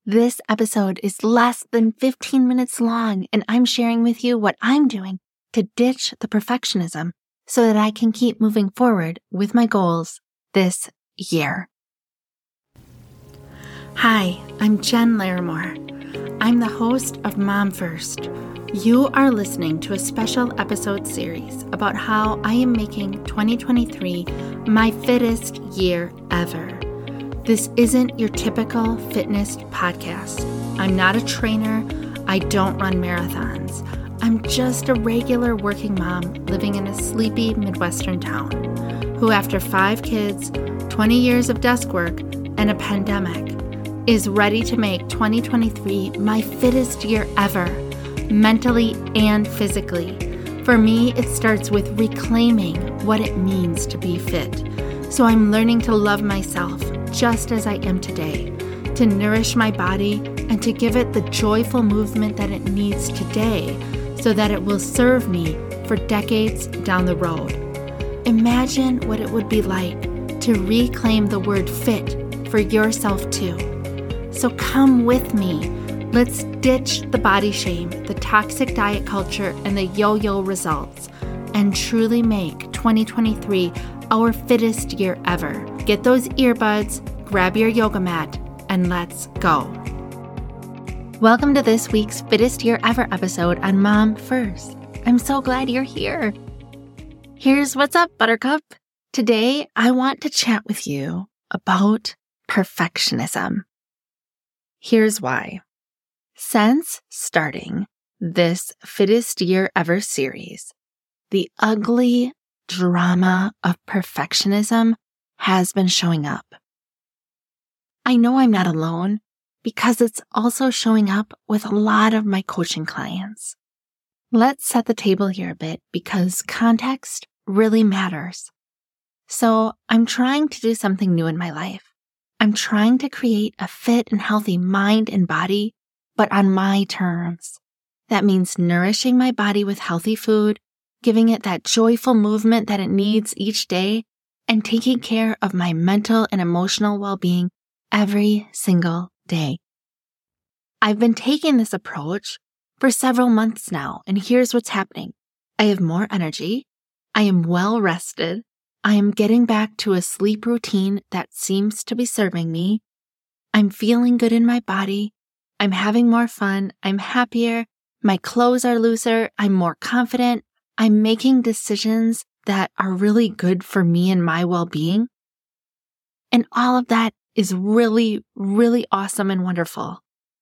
This episode is less than 15 minutes long, and I'm sharing with you what I'm doing to ditch the perfectionism so that I can keep moving forward with my goals this year. Hi, I'm Jen Larimore. I'm the host of Mom First. You are listening to a special episode series about how I am making 2023 my fittest year ever. This isn't your typical fitness podcast. I'm not a trainer. I don't run marathons. I'm just a regular working mom living in a sleepy Midwestern town who, after 5 kids, 20 years of desk work, and a pandemic, is ready to make 2023 my fittest year ever, mentally and physically. For me, it starts with reclaiming what it means to be fit. So I'm learning to love myself just as I am today, to nourish my body and to give it the joyful movement that it needs today so that it will serve me for decades down the road. Imagine what it would be like to reclaim the word fit for yourself too. So come with me. Let's ditch the body shame, the toxic diet culture, and the yo-yo results, and truly make 2023 our fittest year ever. Get those earbuds, grab your yoga mat, and let's go. Welcome to this week's Fittest Year Ever episode on Mom First. I'm so glad you're here. Here's what's up, Buttercup. Today, I want to chat with you about perfectionism. Here's why. Since starting this Fittest Year Ever series, the ugly drama of perfectionism has been showing up. I know I'm not alone because it's also showing up with a lot of my coaching clients. Let's set the table here a bit because context really matters. So I'm trying to do something new in my life. I'm trying to create a fit and healthy mind and body, but on my terms. That means nourishing my body with healthy food, giving it that joyful movement that it needs each day, and taking care of my mental and emotional well-being every single day. I've been taking this approach for several months now, and here's what's happening. I have more energy. I am well rested. I am getting back to a sleep routine that seems to be serving me. I'm feeling good in my body. I'm having more fun. I'm happier. My clothes are looser. I'm more confident. I'm making decisions that are really good for me and my well-being. And all of that is really, really awesome and wonderful.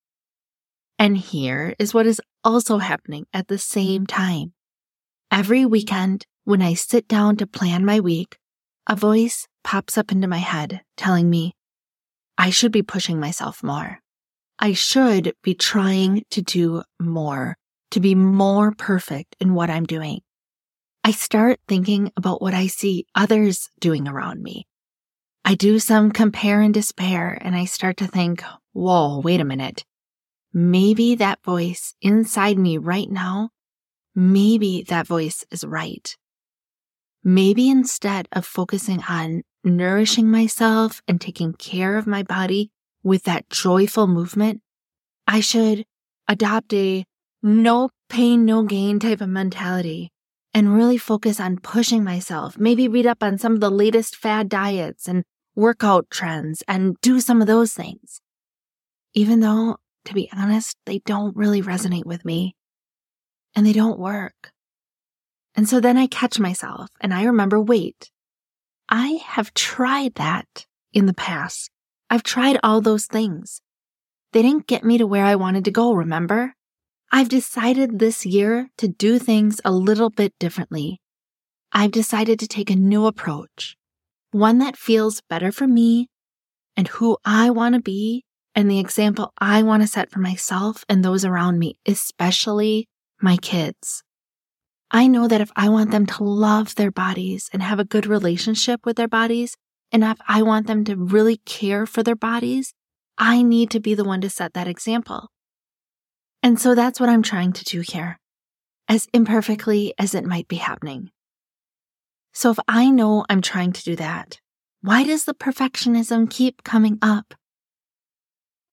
And here is what is also happening at the same time. Every weekend, when I sit down to plan my week, a voice pops up into my head telling me, I should be pushing myself more. I should be trying to do more, to be more perfect in what I'm doing. I start thinking about what I see others doing around me. I do some compare and despair, and I start to think, whoa, wait a minute. Maybe that voice inside me right now, maybe that voice is right. Maybe instead of focusing on nourishing myself and taking care of my body with that joyful movement, I should adopt a no pain, no gain type of mentality and really focus on pushing myself. Maybe read up on some of the latest fad diets and workout trends and do some of those things. Even though, to be honest, they don't really resonate with me and they don't work. And so then I catch myself and I remember, wait, I have tried that in the past. I've tried all those things. They didn't get me to where I wanted to go, remember? I've decided this year to do things a little bit differently. I've decided to take a new approach, one that feels better for me and who I want to be and the example I want to set for myself and those around me, especially my kids. I know that if I want them to love their bodies and have a good relationship with their bodies, and if I want them to really care for their bodies, I need to be the one to set that example. And so that's what I'm trying to do here, as imperfectly as it might be happening. So if I know I'm trying to do that, why does the perfectionism keep coming up?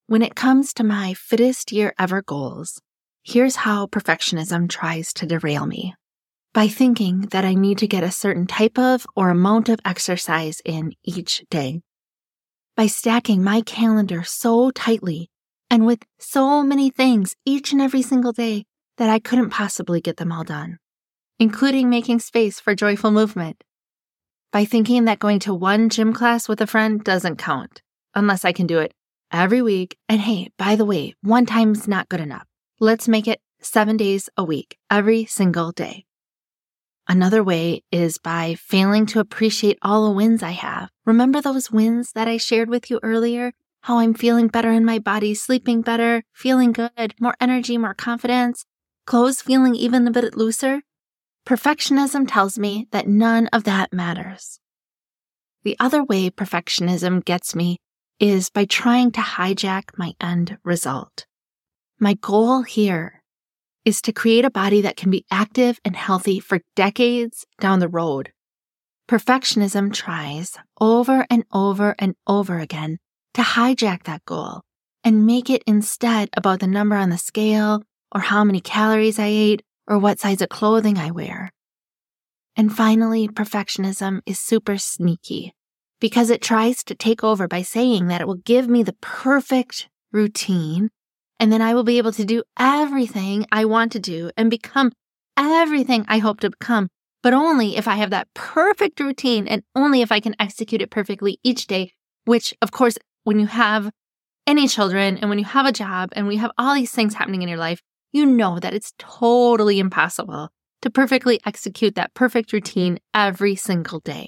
when it comes to my fittest year ever goals, here's how perfectionism tries to derail me. By thinking that I need to get a certain type of or amount of exercise in each day. By stacking my calendar so tightly and with so many things each and every single day that I couldn't possibly get them all done, including making space for joyful movement. By thinking that going to one gym class with a friend doesn't count unless I can do it every week. And hey, by the way, one time's not good enough. Let's make it 7 days a week, every single day. Another way is by failing to appreciate all the wins I have. Remember those wins that I shared with you earlier? How I'm feeling better in my body, sleeping better, feeling good, more energy, more confidence, clothes feeling even a bit looser? Perfectionism tells me that none of that matters. The other way perfectionism gets me is by trying to hijack my end result. My goal here is to create a body that can be active and healthy for decades down the road. Perfectionism tries over and over and over again to hijack that goal and make it instead about the number on the scale or how many calories I ate or what size of clothing I wear. And finally, perfectionism is super sneaky because it tries to take over by saying that it will give me the perfect routine and then I will be able to do everything I want to do and become everything I hope to become, but only if I have that perfect routine and only if I can execute it perfectly each day, which, of course, when you have any children and when you have a job and we have all these things happening in your life, you know that it's totally impossible to perfectly execute that perfect routine every single day.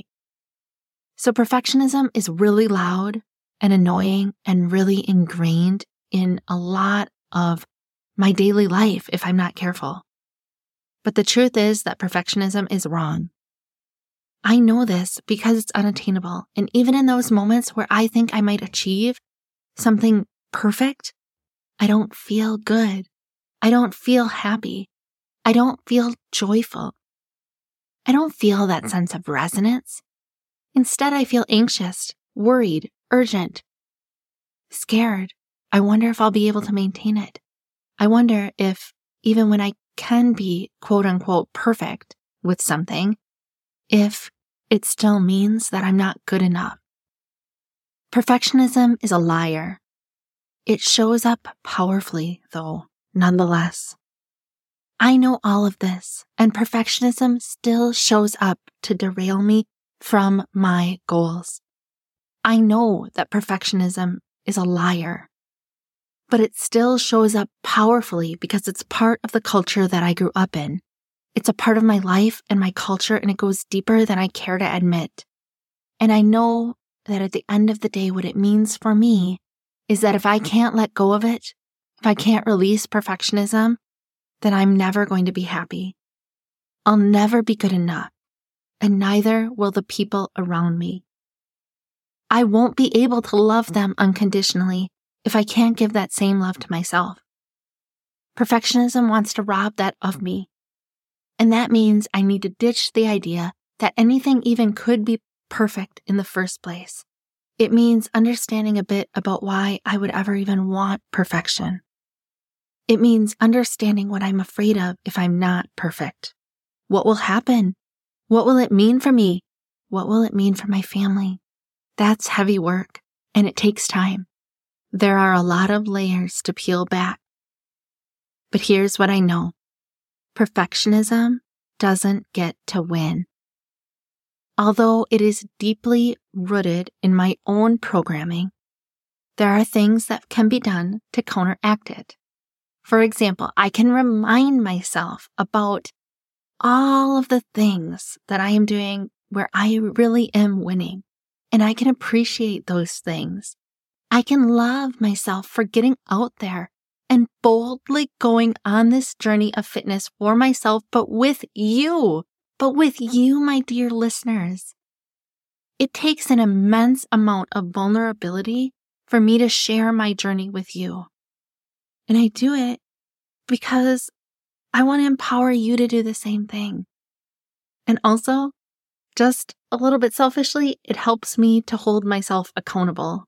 So perfectionism is really loud and annoying and really ingrained in a lot of my daily life if I'm not careful. But the truth is that perfectionism is wrong. I know this because it's unattainable. And even in those moments where I think I might achieve something perfect, I don't feel good. I don't feel happy. I don't feel joyful. I don't feel that sense of resonance. Instead, I feel anxious, worried, urgent, scared. I wonder if I'll be able to maintain it. I wonder if even when I can be quote unquote perfect with something, if it still means that I'm not good enough. Perfectionism is a liar. It shows up powerfully, though, nonetheless. I know all of this, and perfectionism still shows up to derail me from my goals. I know that perfectionism is a liar, but it still shows up powerfully because it's part of the culture that I grew up in. It's a part of my life and my culture, and it goes deeper than I care to admit. And I know that at the end of the day, what it means for me is that if I can't let go of it, if I can't release perfectionism, then I'm never going to be happy. I'll never be good enough, and neither will the people around me. I won't be able to love them unconditionally if I can't give that same love to myself. Perfectionism wants to rob that of me. And that means I need to ditch the idea that anything even could be perfect in the first place. It means understanding a bit about why I would ever even want perfection. It means understanding what I'm afraid of if I'm not perfect. What will happen? What will it mean for me? What will it mean for my family? That's heavy work, and it takes time. There are a lot of layers to peel back. But here's what I know. Perfectionism doesn't get to win. Although it is deeply rooted in my own programming, there are things that can be done to counteract it. For example, I can remind myself about all of the things that I am doing where I really am winning, and I can appreciate those things. I can love myself for getting out there and boldly going on this journey of fitness for myself, but with you, my dear listeners. It takes an immense amount of vulnerability for me to share my journey with you. And I do it because I want to empower you to do the same thing. And also, just a little bit selfishly, it helps me to hold myself accountable,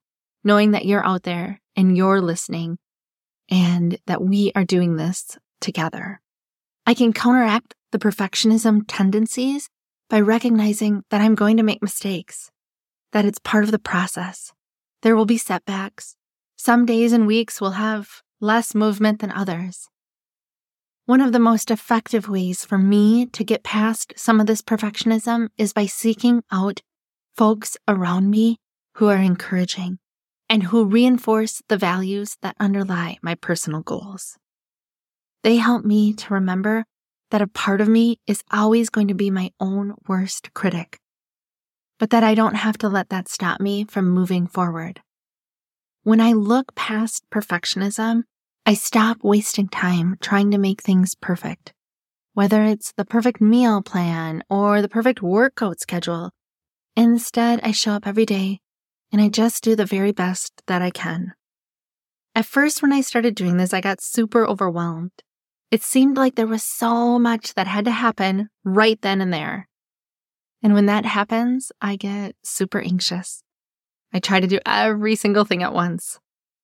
knowing that you're out there and you're listening and that we are doing this together. I can counteract the perfectionism tendencies by recognizing that I'm going to make mistakes, that it's part of the process. There will be setbacks. Some days and weeks will have less movement than others. One of the most effective ways for me to get past some of this perfectionism is by seeking out folks around me who are encouraging and who reinforce the values that underlie my personal goals. They help me to remember that a part of me is always going to be my own worst critic, but that I don't have to let that stop me from moving forward. When I look past perfectionism, I stop wasting time trying to make things perfect, whether it's the perfect meal plan or the perfect workout schedule. Instead, I show up every day and I just do the very best that I can. At first, when I started doing this, I got super overwhelmed. It seemed like there was so much that had to happen right then and there. And when that happens, I get super anxious. I try to do every single thing at once.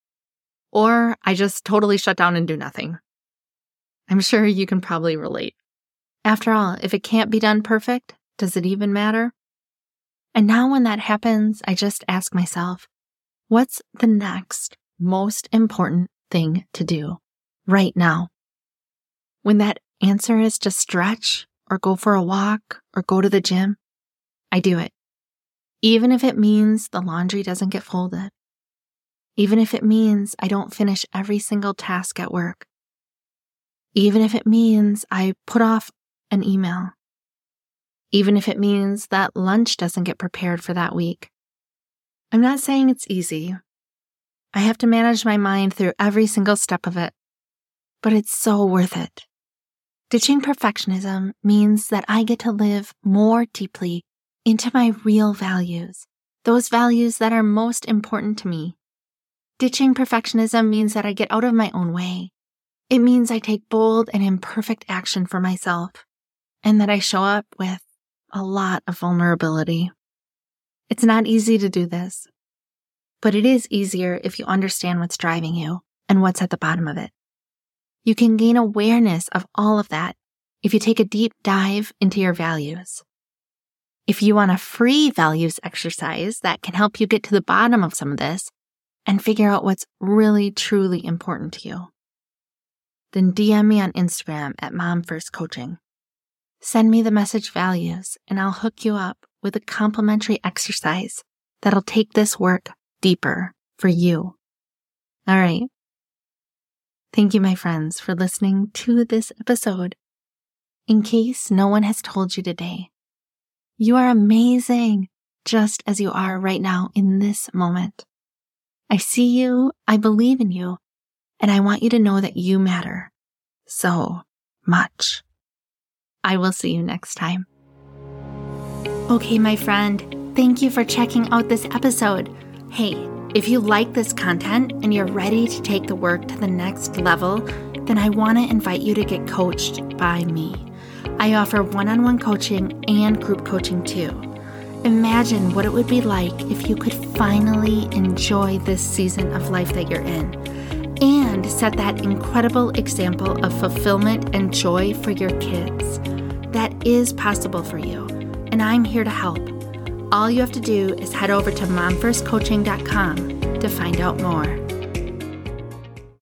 Or I just totally shut down and do nothing. I'm sure you can probably relate. After all, if it can't be done perfect, does it even matter? And now when that happens, I just ask myself, what's the next most important thing to do right now? When that answer is to stretch or go for a walk or go to the gym, I do it. Even if it means the laundry doesn't get folded. Even if it means I don't finish every single task at work. Even if it means I put off an email. Even if it means that lunch doesn't get prepared for that week. I'm not saying it's easy. I have to manage my mind through every single step of it. But it's so worth it. Ditching perfectionism means that I get to live more deeply into my real values, those values that are most important to me. Ditching perfectionism means that I get out of my own way. It means I take bold and imperfect action for myself, and that I show up with a lot of vulnerability. It's not easy to do this, but it is easier if you understand what's driving you and what's at the bottom of it. You can gain awareness of all of that if you take a deep dive into your values. If you want a free values exercise that can help you get to the bottom of some of this and figure out what's really, truly important to you, then DM me on Instagram at MomFirstCoaching. Send me the message values and I'll hook you up with a complimentary exercise that'll take this work deeper for you. All right. Thank you, my friends, for listening to this episode. In case no one has told you today, you are amazing just as you are right now in this moment. I see you, I believe in you, and I want you to know that you matter so much. I will see you next time. Okay, my friend, thank you for checking out this episode. Hey, if you like this content and you're ready to take the work to the next level, then I want to invite you to get coached by me. I offer one-on-one coaching and group coaching too. Imagine what it would be like if you could finally enjoy this season of life that you're in and set that incredible example of fulfillment and joy for your kids. That is possible for you, and I'm here to help. All you have to do is head over to momfirstcoaching.com to find out more.